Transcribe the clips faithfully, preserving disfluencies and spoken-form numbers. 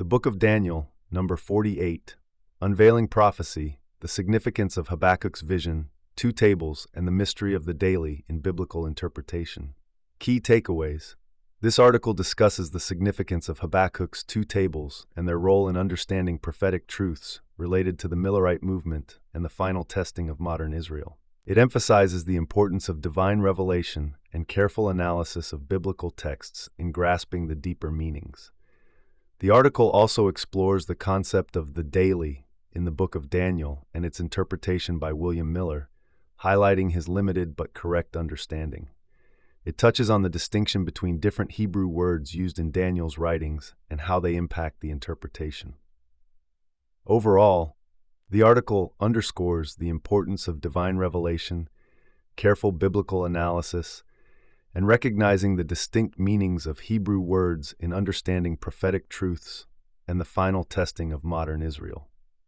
The Book of Daniel, number forty-eight, Unveiling Prophecy, the Significance of Habakkuk's Vision, Two Tables, and the Mystery of the Daily in Biblical Interpretation. Key takeaways. This article discusses the significance of Habakkuk's two tables and their role in understanding prophetic truths related to the Millerite movement and the final testing of modern Israel. It emphasizes the importance of divine revelation and careful analysis of biblical texts in grasping the deeper meanings. The article also explores the concept of the daily in the Book of Daniel and its interpretation by William Miller, highlighting his limited but correct understanding. It touches on the distinction between different Hebrew words used in Daniel's writings and how they impact the interpretation. Overall, the article underscores the importance of divine revelation, careful biblical analysis, and recognizing the distinct meanings of Hebrew words in understanding prophetic truths and the final testing of modern Israel.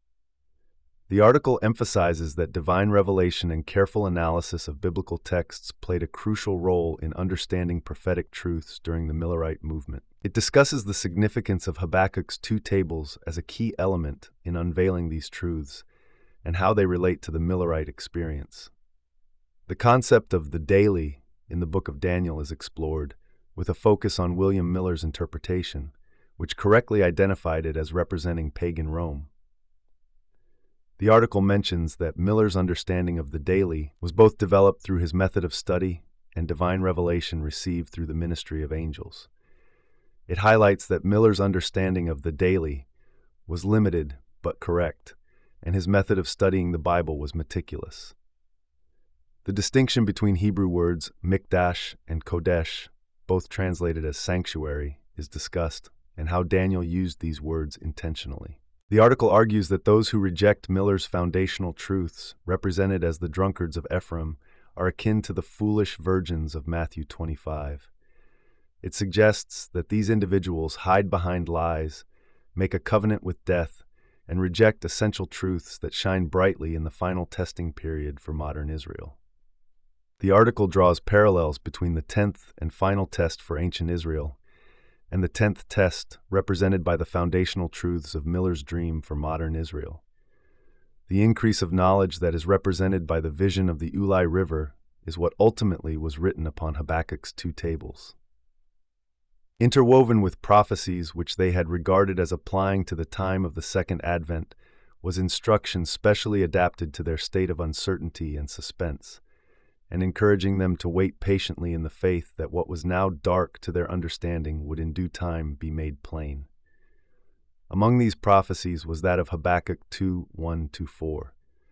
The article emphasizes that divine revelation and careful analysis of biblical texts played a crucial role in understanding prophetic truths during the Millerite movement. It discusses the significance of Habakkuk's two tables as a key element in unveiling these truths and how they relate to the Millerite experience. The concept of the daily in the Book of Daniel is explored, with a focus on William Miller's interpretation, which correctly identified it as representing pagan Rome. The article mentions that Miller's understanding of the daily was both developed through his method of study and divine revelation received through the ministry of angels. It highlights that Miller's understanding of the daily was limited but correct, and his method of studying the Bible was meticulous. The distinction between Hebrew words mikdash and kodesh, both translated as sanctuary, is discussed, and how Daniel used these words intentionally. The article argues that those who reject Miller's foundational truths, represented as the drunkards of Ephraim, are akin to the foolish virgins of Matthew twenty-five. It suggests that these individuals hide behind lies, make a covenant with death, and reject essential truths that shine brightly in the final testing period for modern Israel. The article draws parallels between the tenth and final test for ancient Israel and the tenth test represented by the foundational truths of Miller's dream for modern Israel. The increase of knowledge that is represented by the vision of the Ulai River is what ultimately was written upon Habakkuk's two tables. Interwoven with prophecies which they had regarded as applying to the time of the Second Advent was instruction specially adapted to their state of uncertainty and suspense, and encouraging them to wait patiently in the faith that what was now dark to their understanding would in due time be made plain. Among these prophecies was that of Habakkuk two, one to four.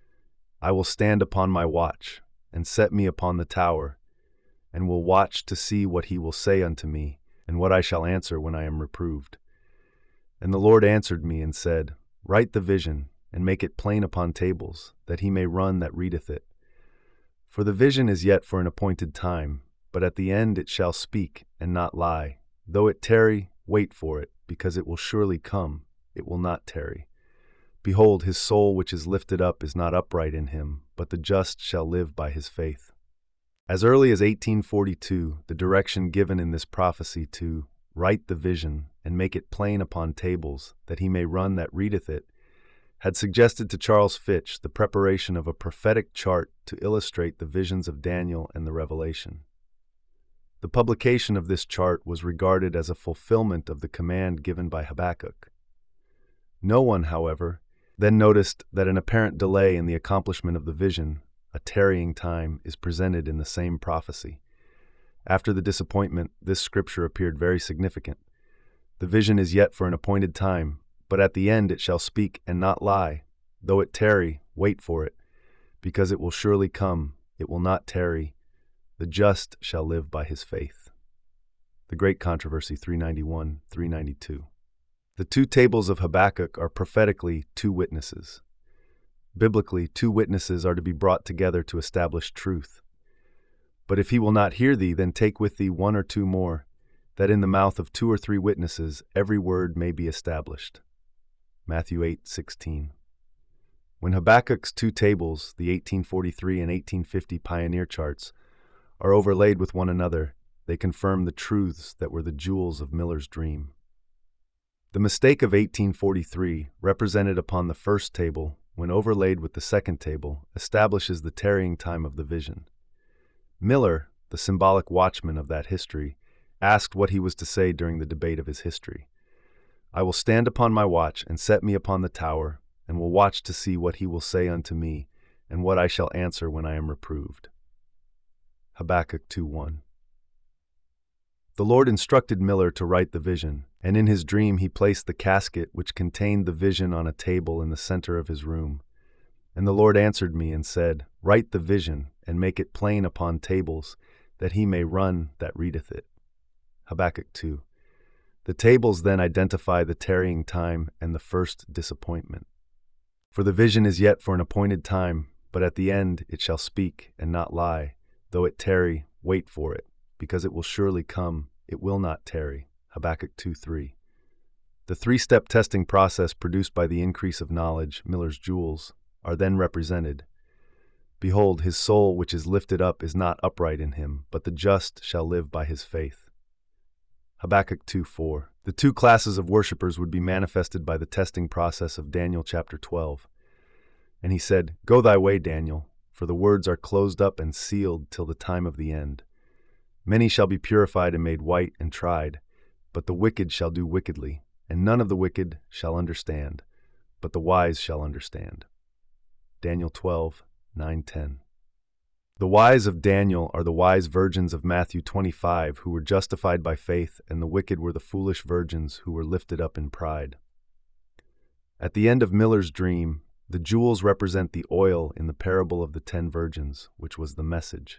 I will stand upon my watch, and set me upon the tower, and will watch to see what he will say unto me, and what I shall answer when I am reproved. And the Lord answered me and said, Write the vision, and make it plain upon tables, that he may run that readeth it. For the vision is yet for an appointed time, but at the end it shall speak, and not lie. Though it tarry, wait for it, because it will surely come, it will not tarry. Behold, his soul which is lifted up is not upright in him, but the just shall live by his faith. As early as eighteen forty-two, the direction given in this prophecy to write the vision, and make it plain upon tables, that he may run that readeth it, had suggested to Charles Fitch the preparation of a prophetic chart to illustrate the visions of Daniel and the Revelation. The publication of this chart was regarded as a fulfillment of the command given by Habakkuk. No one, however, then noticed that an apparent delay in the accomplishment of the vision, a tarrying time, is presented in the same prophecy. After the disappointment, this scripture appeared very significant. The vision is yet for an appointed time, but at the end it shall speak and not lie. Though it tarry, wait for it, because it will surely come, it will not tarry. The just shall live by his faith. The Great Controversy three ninety-one, three ninety-two. The two tables of Habakkuk are prophetically two witnesses. Biblically, two witnesses are to be brought together to establish truth. But if he will not hear thee, then take with thee one or two more, that in the mouth of two or three witnesses every word may be established. Matthew eight, sixteen. When Habakkuk's two tables, the eighteen forty-three and eighteen fifty pioneer charts, are overlaid with one another, they confirm the truths that were the jewels of Miller's dream. The mistake of eighteen forty-three, represented upon the first table, when overlaid with the second table, establishes the tarrying time of the vision. Miller, the symbolic watchman of that history, asked what he was to say during the debate of his history. I will stand upon my watch and set me upon the tower, and will watch to see what he will say unto me, and what I shall answer when I am reproved. Habakkuk two one. The Lord instructed Miller to write the vision, and in his dream he placed the casket which contained the vision on a table in the center of his room. And the Lord answered me and said, Write the vision, and make it plain upon tables, that he may run that readeth it. Habakkuk two. The tables then identify the tarrying time and the first disappointment. For the vision is yet for an appointed time, but at the end it shall speak and not lie. Though it tarry, wait for it, because it will surely come, it will not tarry. Habakkuk two three. The three-step testing process produced by the increase of knowledge, Miller's jewels, are then represented. Behold, his soul which is lifted up is not upright in him, but the just shall live by his faith. Habakkuk two four. The two classes of worshippers would be manifested by the testing process of Daniel chapter twelve. And he said, Go thy way, Daniel, for the words are closed up and sealed till the time of the end. Many shall be purified and made white and tried, but the wicked shall do wickedly, and none of the wicked shall understand, but the wise shall understand. Daniel twelve nine ten. The wise of Daniel are the wise virgins of Matthew twenty-five who were justified by faith, and the wicked were the foolish virgins who were lifted up in pride. At the end of Miller's dream, the jewels represent the oil in the parable of the ten virgins, which was the message.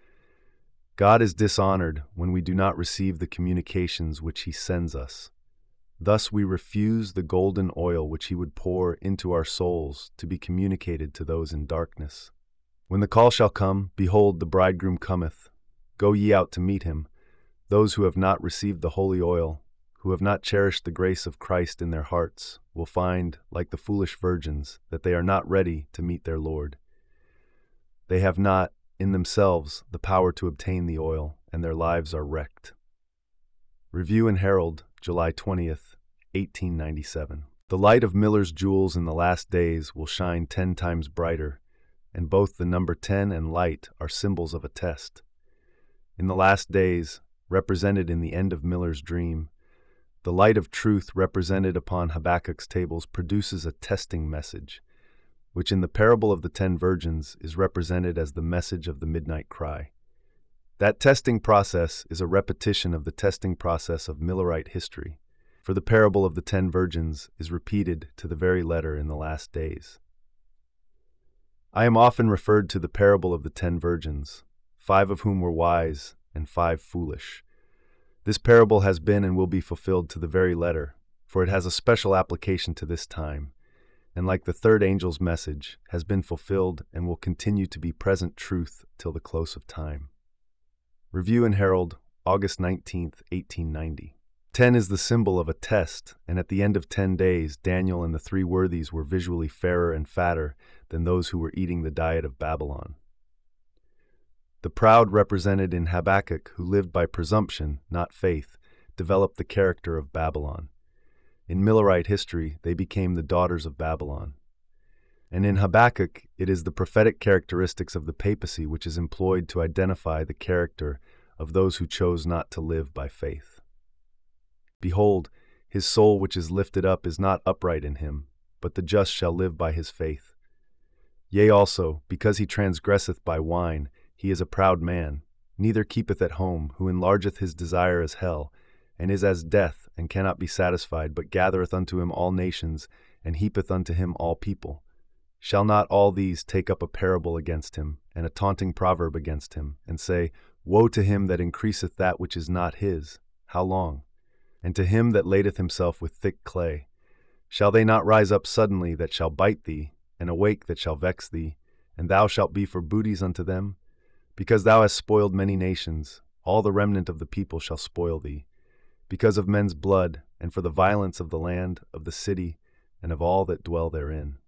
God is dishonored when we do not receive the communications which he sends us. Thus we refuse the golden oil which he would pour into our souls to be communicated to those in darkness. When the call shall come, behold, the bridegroom cometh. Go ye out to meet him. Those who have not received the holy oil, who have not cherished the grace of Christ in their hearts, will find, like the foolish virgins, that they are not ready to meet their Lord. They have not, in themselves, the power to obtain the oil, and their lives are wrecked. Review and Herald, July twentieth, eighteen ninety-seven. The light of Miller's jewels in the last days will shine ten times brighter, and both the number ten and light are symbols of a test. In the last days, represented in the end of Miller's dream, the light of truth represented upon Habakkuk's tables produces a testing message, which in the parable of the ten virgins is represented as the message of the midnight cry. That testing process is a repetition of the testing process of Millerite history, for the parable of the ten virgins is repeated to the very letter in the last days. I am often referred to the parable of the ten virgins, five of whom were wise and five foolish. This parable has been and will be fulfilled to the very letter, for it has a special application to this time, and like the third angel's message, has been fulfilled and will continue to be present truth till the close of time. Review and Herald, August nineteenth, eighteen ninety. Ten is the symbol of a test, and at the end of ten days, Daniel and the three worthies were visually fairer and fatter than those who were eating the diet of Babylon. The proud represented in Habakkuk, who lived by presumption, not faith, developed the character of Babylon. In Millerite history, they became the daughters of Babylon. And in Habakkuk, it is the prophetic characteristics of the papacy which is employed to identify the character of those who chose not to live by faith. Behold, his soul which is lifted up is not upright in him, but the just shall live by his faith. Yea also, because he transgresseth by wine, he is a proud man, neither keepeth at home, who enlargeth his desire as hell, and is as death, and cannot be satisfied, but gathereth unto him all nations, and heapeth unto him all people. Shall not all these take up a parable against him, and a taunting proverb against him, and say, Woe to him that increaseth that which is not his, how long? And to him that ladeth himself with thick clay. Shall they not rise up suddenly that shall bite thee, and awake that shall vex thee, and thou shalt be for booties unto them? Because thou hast spoiled many nations, all the remnant of the people shall spoil thee, because of men's blood, and for the violence of the land, of the city, and of all that dwell therein.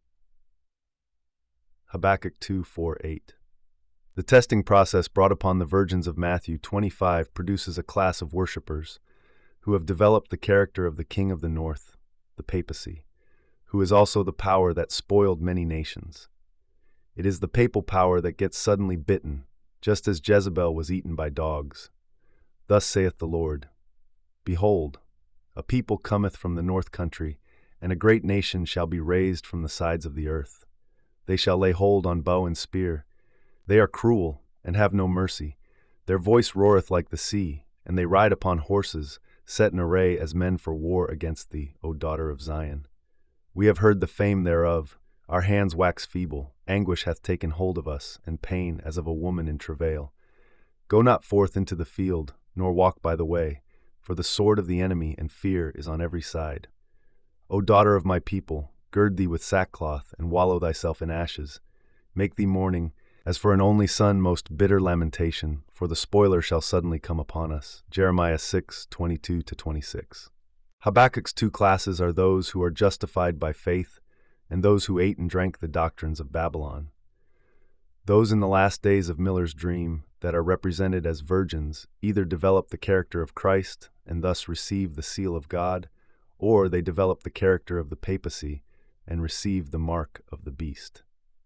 Habakkuk two four eight. The testing process brought upon the virgins of Matthew twenty-five produces a class of worshippers. who have developed the character of the king of the north, the papacy, who is also the power that spoiled many nations. It is the papal power that gets suddenly bitten, just as Jezebel was eaten by dogs. Thus saith the Lord, Behold, a people cometh from the north country, and a great nation shall be raised from the sides of the earth. They shall lay hold on bow and spear. They are cruel, and have no mercy. Their voice roareth like the sea, and they ride upon horses, set in array as men for war against thee, O daughter of Zion. We have heard the fame thereof. Our hands wax feeble. Anguish hath taken hold of us, and pain as of a woman in travail. Go not forth into the field, nor walk by the way, for the sword of the enemy and fear is on every side. O daughter of my people, gird thee with sackcloth, and wallow thyself in ashes. Make thee mourning, as for an only son, most bitter lamentation, for the spoiler shall suddenly come upon us. Jeremiah six, twenty-two to twenty-six. Habakkuk's two classes are those who are justified by faith, and those who ate and drank the doctrines of Babylon. Those in the last days of Miller's dream that are represented as virgins either develop the character of Christ and thus receive the seal of God, or they develop the character of the papacy and receive the mark of the beast.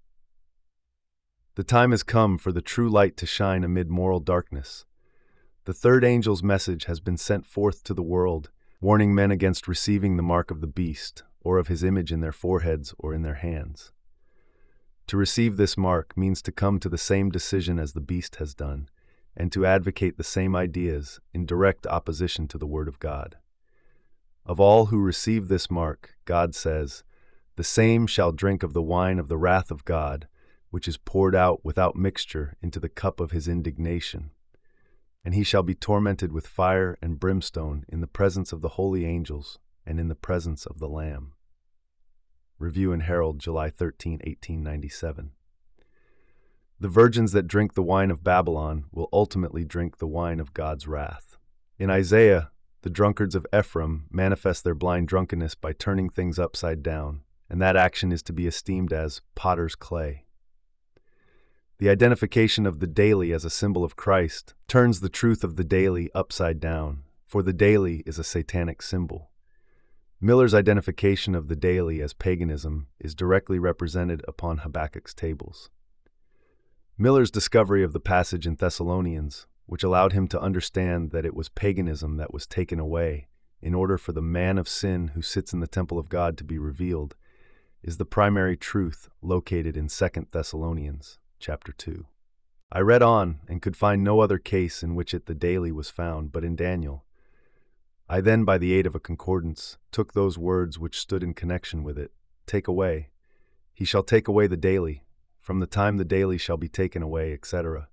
The time has come for the true light to shine amid moral darkness. The third angel's message has been sent forth to the world, warning men against receiving the mark of the beast, or of his image in their foreheads or in their hands. To receive this mark means to come to the same decision as the beast has done, and to advocate the same ideas in direct opposition to the Word of God. Of all who receive this mark, God says, The same shall drink of the wine of the wrath of God, which is poured out without mixture into the cup of his indignation. And he shall be tormented with fire and brimstone in the presence of the holy angels and in the presence of the Lamb. Review and Herald, July thirteenth, eighteen ninety-seven. The virgins that drink the wine of Babylon will ultimately drink the wine of God's wrath. In Isaiah, the drunkards of Ephraim manifest their blind drunkenness by turning things upside down, and that action is to be esteemed as potter's clay. The identification of the daily as a symbol of Christ turns the truth of the daily upside down, for the daily is a satanic symbol. Miller's identification of the daily as paganism is directly represented upon Habakkuk's tables. Miller's discovery of the passage in Thessalonians, which allowed him to understand that it was paganism that was taken away in order for the man of sin who sits in the temple of God to be revealed, is the primary truth located in Second Thessalonians. Chapter two. I read on and could find no other case in which it the daily was found but in Daniel. I then, by the aid of a concordance, took those words which stood in connection with it, take away. He shall take away the daily, from the time the daily shall be taken away, et cetera.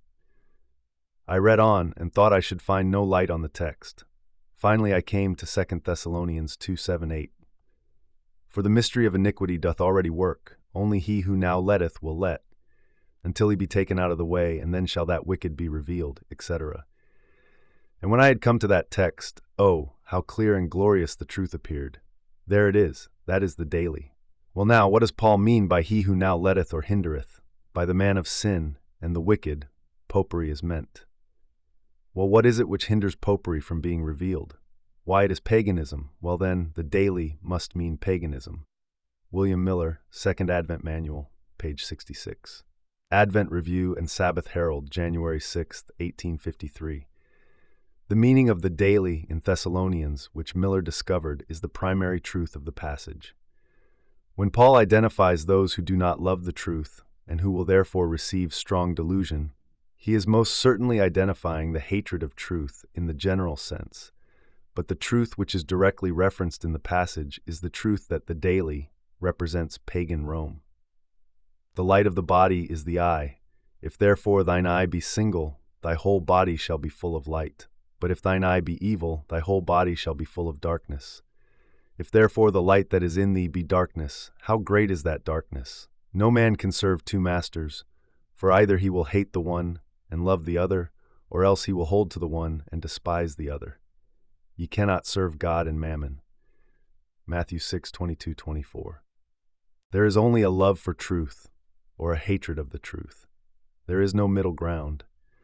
I read on and thought I should find no light on the text. Finally I came to Second Thessalonians two, seven, eight. For the mystery of iniquity doth already work, only he who now letteth will let, until he be taken out of the way, and then shall that wicked be revealed, et cetera. And when I had come to that text, oh, how clear and glorious the truth appeared. There it is, that is the daily. Well now, what does Paul mean by he who now letteth or hindereth? By the man of sin and the wicked, popery is meant. Well, what is it which hinders popery from being revealed? Why, it is paganism. Well then, the daily must mean paganism. William Miller, Second Advent Manual, page sixty-six. Advent Review and Sabbath Herald, January sixth, eighteen fifty-three. The meaning of the daily in Thessalonians, which Miller discovered, is the primary truth of the passage. When Paul identifies those who do not love the truth, and who will therefore receive strong delusion, he is most certainly identifying the hatred of truth in the general sense, but the truth which is directly referenced in the passage is the truth that the daily represents pagan Rome. The light of the body is the eye. If therefore thine eye be single, thy whole body shall be full of light. But if thine eye be evil, thy whole body shall be full of darkness. If therefore the light that is in thee be darkness, how great is that darkness? No man can serve two masters, for either he will hate the one and love the other, or else he will hold to the one and despise the other. Ye cannot serve God and mammon. Matthew six, twenty-two, twenty-four. There is only a love for truth, or a hatred of the truth. There is no middle ground.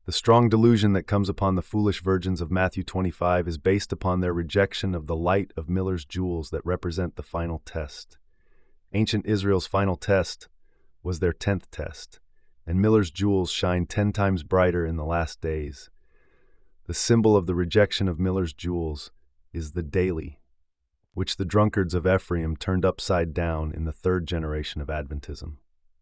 The strong delusion that comes upon the foolish virgins of Matthew twenty-five is based upon their rejection of the light of Miller's jewels that represent the final test. Ancient Israel's final test was their tenth test, and Miller's jewels shine ten times brighter in the last days. The symbol of the rejection of Miller's jewels is the daily, which the drunkards of Ephraim turned upside down in the third generation of Adventism.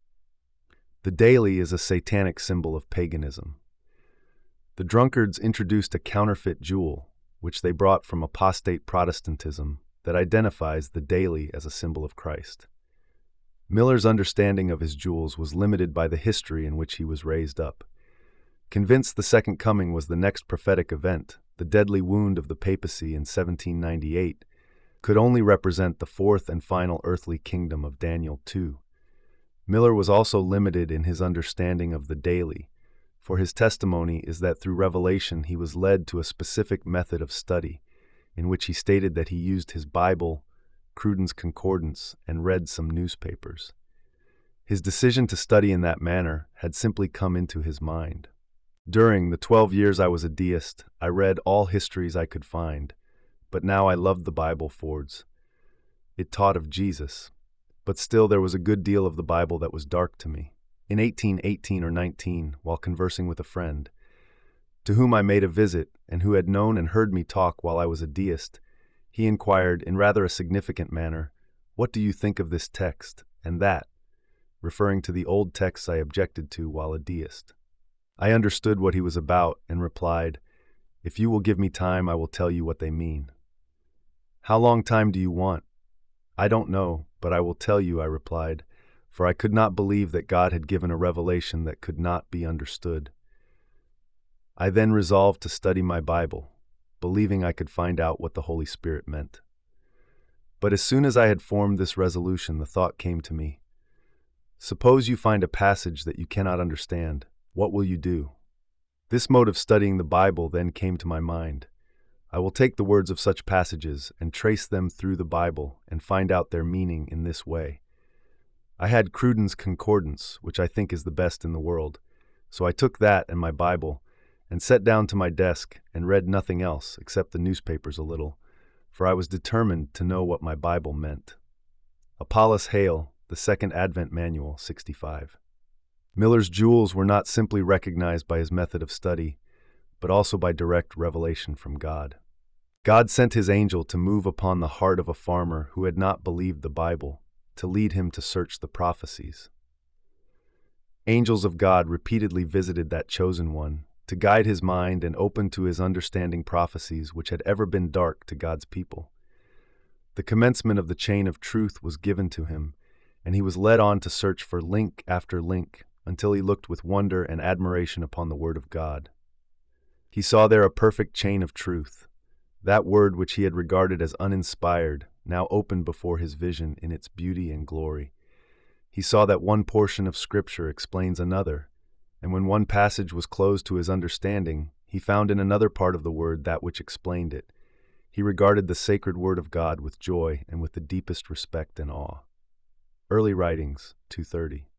The daily is a satanic symbol of paganism. The drunkards introduced a counterfeit jewel, which they brought from apostate Protestantism, that identifies the daily as a symbol of Christ. Miller's understanding of his jewels was limited by the history in which he was raised up. Convinced the Second Coming was the next prophetic event, the deadly wound of the papacy in seventeen ninety-eight could only represent the fourth and final earthly kingdom of Daniel two. Miller was also limited in his understanding of the daily, for his testimony is that through revelation he was led to a specific method of study, in which he stated that he used his Bible, Cruden's Concordance, and read some newspapers. His decision to study in that manner had simply come into his mind. During the twelve years I was a deist, I read all histories I could find, but now I loved the Bible fords. It taught of Jesus, but still there was a good deal of the Bible that was dark to me. In eighteen eighteen or nineteen, while conversing with a friend, to whom I made a visit and who had known and heard me talk while I was a deist, he inquired in rather a significant manner, "What do you think of this text and that?" referring to the old texts I objected to while a deist. I understood what he was about and replied, "If you will give me time, I will tell you what they mean." "How long time do you want?" "I don't know, but I will tell you," I replied, for I could not believe that God had given a revelation that could not be understood. I then resolved to study my Bible, believing I could find out what the Holy Spirit meant. But as soon as I had formed this resolution, the thought came to me, suppose you find a passage that you cannot understand, what will you do? This mode of studying the Bible then came to my mind. I will take the words of such passages and trace them through the Bible and find out their meaning in this way. I had Cruden's Concordance, which I think is the best in the world, so I took that and my Bible and sat down to my desk and read nothing else except the newspapers a little, for I was determined to know what my Bible meant. Apollos Hale, The Second Advent Manual, sixty-five. Miller's jewels were not simply recognized by his method of study, but also by direct revelation from God. God sent his angel to move upon the heart of a farmer who had not believed the Bible, to lead him to search the prophecies. Angels of God repeatedly visited that chosen one, to guide his mind and open to his understanding prophecies which had ever been dark to God's people. The commencement of the chain of truth was given to him, and he was led on to search for link after link until he looked with wonder and admiration upon the Word of God. He saw there a perfect chain of truth. That word which he had regarded as uninspired now opened before his vision in its beauty and glory. He saw that one portion of Scripture explains another, and when one passage was closed to his understanding, he found in another part of the Word that which explained it. He regarded the sacred Word of God with joy and with the deepest respect and awe. Early Writings, two thirty.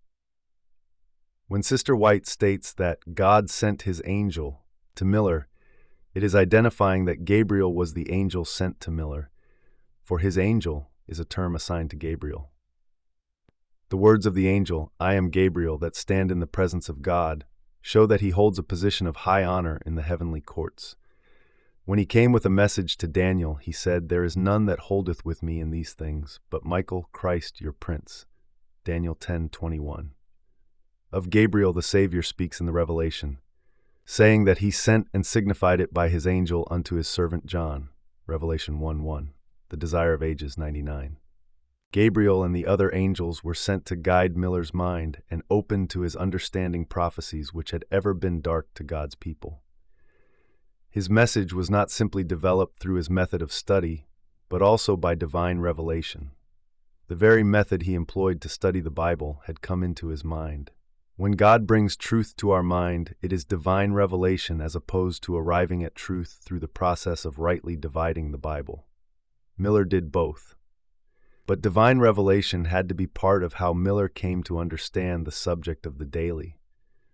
When Sister White states that God sent his angel to Miller, it is identifying that Gabriel was the angel sent to Miller, for his angel is a term assigned to Gabriel. The words of the angel, "I am Gabriel," that stand in the presence of God, show that he holds a position of high honor in the heavenly courts. When he came with a message to Daniel, he said, "There is none that holdeth with me in these things, but Michael, Christ, your prince." Daniel ten twenty-one. Of Gabriel the Savior speaks in the Revelation, saying that he sent and signified it by his angel unto his servant John. Revelation one one. The Desire of Ages ninety-nine. Gabriel and the other angels were sent to guide Miller's mind and open to his understanding prophecies which had ever been dark to God's people. His message was not simply developed through his method of study, but also by divine revelation. The very method he employed to study the Bible had come into his mind. When God brings truth to our mind, it is divine revelation as opposed to arriving at truth through the process of rightly dividing the Bible. Miller did both. But divine revelation had to be part of how Miller came to understand the subject of the daily.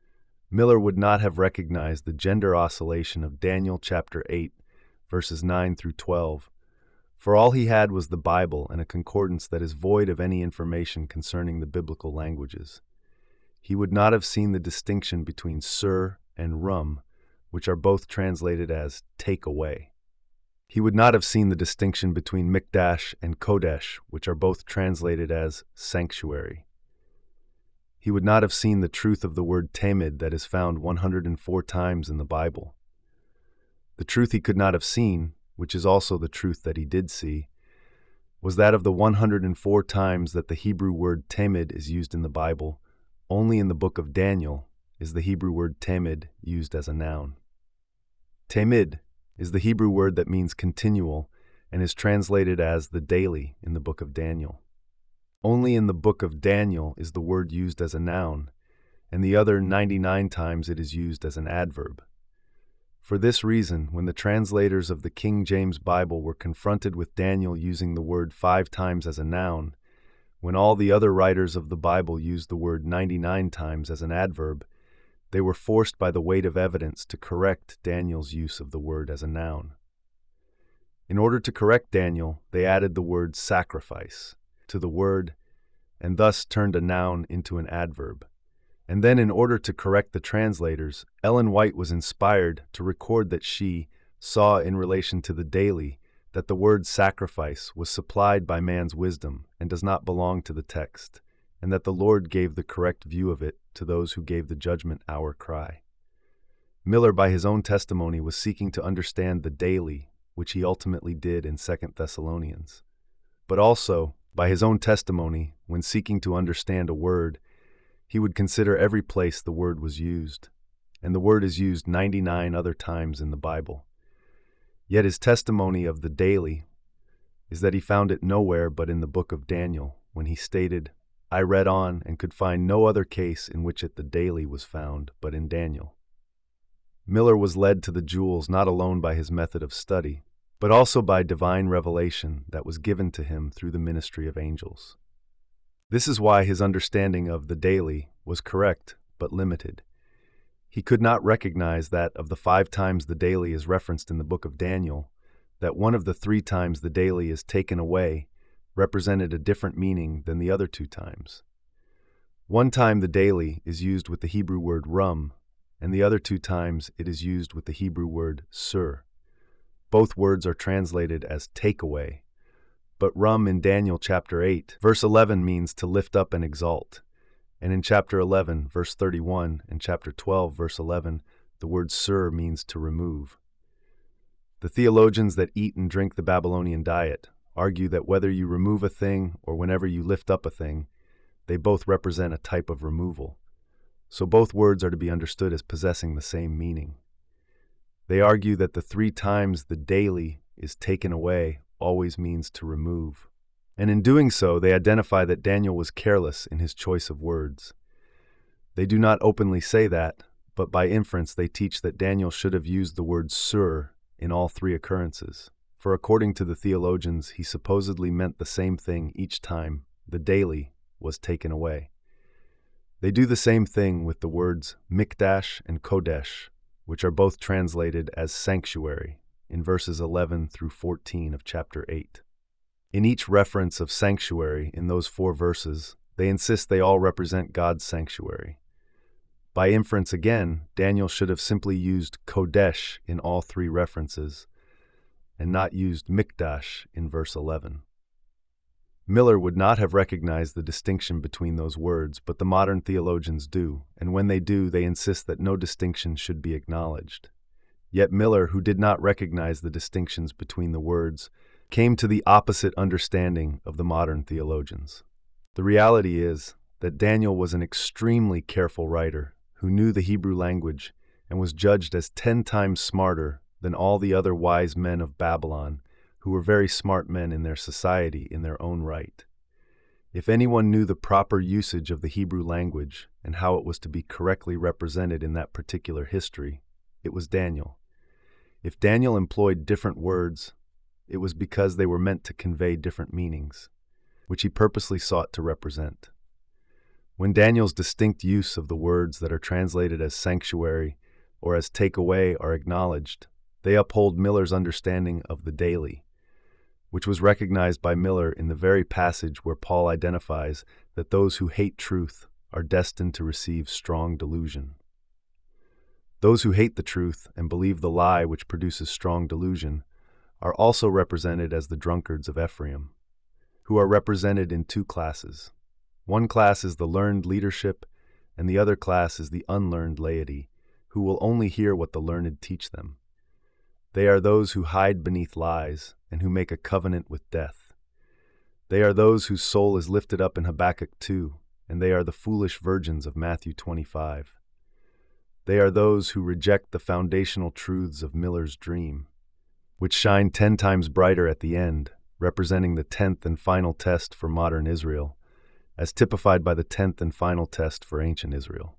Miller would not have recognized the gender oscillation of Daniel chapter eight, verses nine through twelve, for all he had was the Bible and a concordance that is void of any information concerning the biblical languages. He would not have seen the distinction between sur and rum, which are both translated as take away. He would not have seen the distinction between mikdash and kodesh, which are both translated as sanctuary. He would not have seen the truth of the word tamid that is found one hundred four times in the Bible. The truth he could not have seen, which is also the truth that he did see, was that of the one hundred four times that the Hebrew word tamid is used in the Bible, only in the book of Daniel is the Hebrew word tamid used as a noun. Tamid is the Hebrew word that means continual and is translated as the daily in the book of Daniel. Only in the book of Daniel is the word used as a noun, and the other ninety-nine times it is used as an adverb. For this reason, when the translators of the King James Bible were confronted with Daniel using the word five times as a noun, when all the other writers of the Bible used the word ninety-nine times as an adverb, they were forced by the weight of evidence to correct Daniel's use of the word as a noun. In order to correct Daniel, they added the word sacrifice to the word and thus turned a noun into an adverb. And then, in order to correct the translators, Ellen White was inspired to record that she saw in relation to the daily that the word sacrifice was supplied by man's wisdom and does not belong to the text, and that the Lord gave the correct view of it to those who gave the judgment hour cry. Miller, by his own testimony, was seeking to understand the daily, which he ultimately did in Second Thessalonians. But also, by his own testimony, when seeking to understand a word, he would consider every place the word was used, and the word is used ninety-nine other times in the Bible. Yet his testimony of the daily is that he found it nowhere but in the book of Daniel, when he stated, "I read on and could find no other case in which it the daily was found but in Daniel." Miller was led to the jewels not alone by his method of study, but also by divine revelation that was given to him through the ministry of angels. This is why his understanding of the daily was correct but limited. He could not recognize that of the five times the daily is referenced in the book of Daniel, that one of the three times the daily is taken away represented a different meaning than the other two times. One time the daily is used with the Hebrew word rum, and the other two times it is used with the Hebrew word sur. Both words are translated as take away, but rum in Daniel chapter eight, verse eleven means to lift up and exalt, and in chapter eleven, verse thirty-one, and chapter twelve, verse eleven, the word sur means to remove. The theologians that eat and drink the Babylonian diet argue that whether you remove a thing or whenever you lift up a thing, they both represent a type of removal. So both words are to be understood as possessing the same meaning. They argue that the three times the daily is taken away always means to remove. And in doing so, they identify that Daniel was careless in his choice of words. They do not openly say that, but by inference they teach that Daniel should have used the word sur in all three occurrences. For according to the theologians, he supposedly meant the same thing each time the daily was taken away. They do the same thing with the words mikdash and kodesh, which are both translated as sanctuary in verses eleven through fourteen of chapter eight. In each reference of sanctuary in those four verses, they insist they all represent God's sanctuary. By inference again, Daniel should have simply used kodesh in all three references, and not used mikdash in verse eleven. Miller would not have recognized the distinction between those words, but the modern theologians do, and when they do, they insist that no distinction should be acknowledged. Yet Miller, who did not recognize the distinctions between the words, came to the opposite understanding of the modern theologians. The reality is that Daniel was an extremely careful writer who knew the Hebrew language and was judged as ten times smarter than all the other wise men of Babylon, who were very smart men in their society in their own right. If anyone knew the proper usage of the Hebrew language and how it was to be correctly represented in that particular history, it was Daniel. If Daniel employed different words, it was because they were meant to convey different meanings, which he purposely sought to represent. When Daniel's distinct use of the words that are translated as sanctuary or as take away are acknowledged, they uphold Miller's understanding of the daily, which was recognized by Miller in the very passage where Paul identifies that those who hate truth are destined to receive strong delusion. Those who hate the truth and believe the lie which produces strong delusion are also represented as the drunkards of Ephraim, who are represented in two classes. One class is the learned leadership, and the other class is the unlearned laity, who will only hear what the learned teach them. They are those who hide beneath lies and who make a covenant with death. They are those whose soul is lifted up in Habakkuk two, and they are the foolish virgins of Matthew twenty-five. They are those who reject the foundational truths of Miller's dream, which shine ten times brighter at the end, representing the tenth and final test for modern Israel, as typified by the tenth and final test for ancient Israel.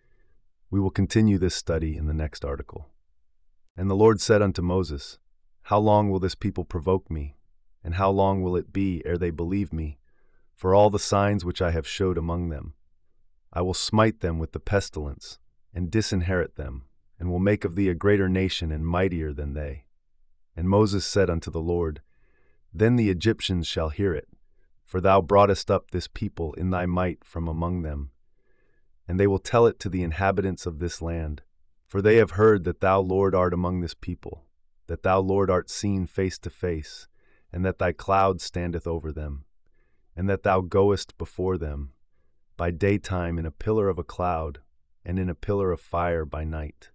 We will continue this study in the next article. And the Lord said unto Moses, How long will this people provoke me? And how long will it be ere they believe me, for all the signs which I have showed among them? I will smite them with the pestilence, and disinherit them, and will make of thee a greater nation and mightier than they. And Moses said unto the Lord, Then the Egyptians shall hear it, for thou broughtest up this people in thy might from among them. And they will tell it to the inhabitants of this land, for they have heard that thou, Lord, art among this people, that thou, Lord, art seen face to face, and that thy cloud standeth over them, and that thou goest before them, by daytime in a pillar of a cloud, and in a pillar of fire by night.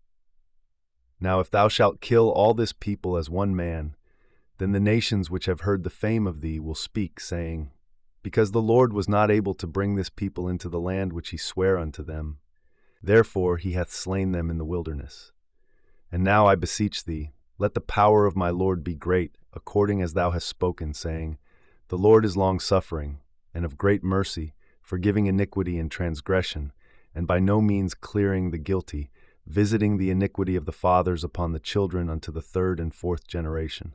Now if thou shalt kill all this people as one man, then the nations which have heard the fame of thee will speak, saying, Because the Lord was not able to bring this people into the land which he sware unto them, therefore he hath slain them in the wilderness. And now I beseech thee, let the power of my Lord be great, according as thou hast spoken, saying, The Lord is long-suffering, and of great mercy, forgiving iniquity and transgression, and by no means clearing the guilty, visiting the iniquity of the fathers upon the children unto the third and fourth generation.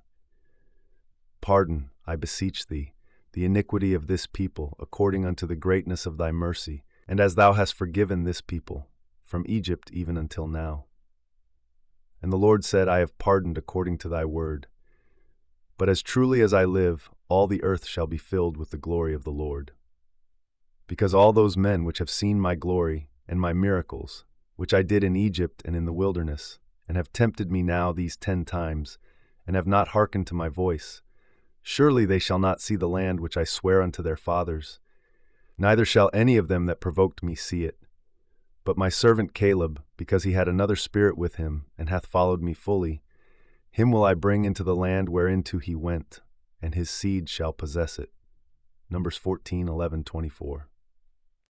Pardon, I beseech thee, the iniquity of this people, according unto the greatness of thy mercy, and as thou hast forgiven this people, from Egypt even until now. And the Lord said, I have pardoned according to thy word. But as truly as I live, all the earth shall be filled with the glory of the Lord. Because all those men which have seen my glory and my miracles, which I did in Egypt and in the wilderness, and have tempted me now these ten times, and have not hearkened to my voice, surely they shall not see the land which I swear unto their fathers, neither shall any of them that provoked me see it. But my servant Caleb, because he had another spirit with him, and hath followed me fully, him will I bring into the land whereinto he went, and his seed shall possess it. Numbers fourteen, eleven, twenty-four.